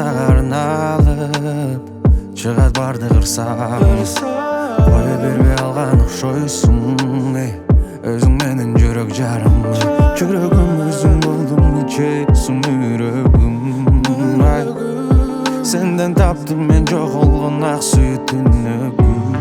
сагарын алып чыгат бардык ырсабыз. Кое бербей алган окшойсуң өзүң менен жүрөк жарым. Жүрөгүм өзүң болдуң ичесиң үйрөгүм. Сенден таптым мен жоголгон ак сүйүтүнөгүм.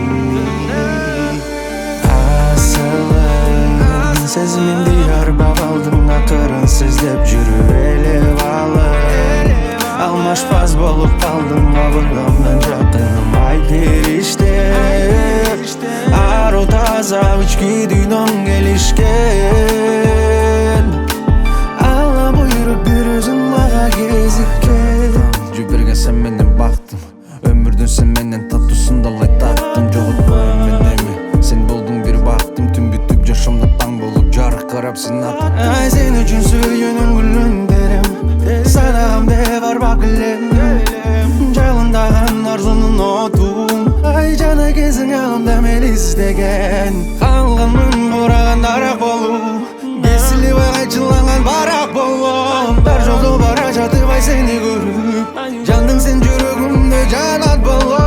Асылым сезимимди арбап алдың, акырын сездеп жүрүп элеп алып. Алмашпас болуп калдым, абыргамдан жакыным ай периштем. Ару таза ички дүйнөң келишкен. Алла буйруп бир өзүң мага кезиккен. Жүберген сен менен бактым, өмүрдүн сен менен татуусун далай таттым. Жоготпойм мен эми, сен болдуң бир бактым. Түн бүтүп жашоомдо таң болуп жаркырап сен атып. Ай сен үчүн сүйгөнүм күлүндөрүм, санагамда барбак элем. Жалындаган арзунун отун, ай жана кезиң алымда мени издеген. Калганмын бураган дарак болуп, кесилип кайчыланган барак болом. Бар жолдо бара жатып ай сени көрүп, жандың сен жүрөгүмдө жанат болом.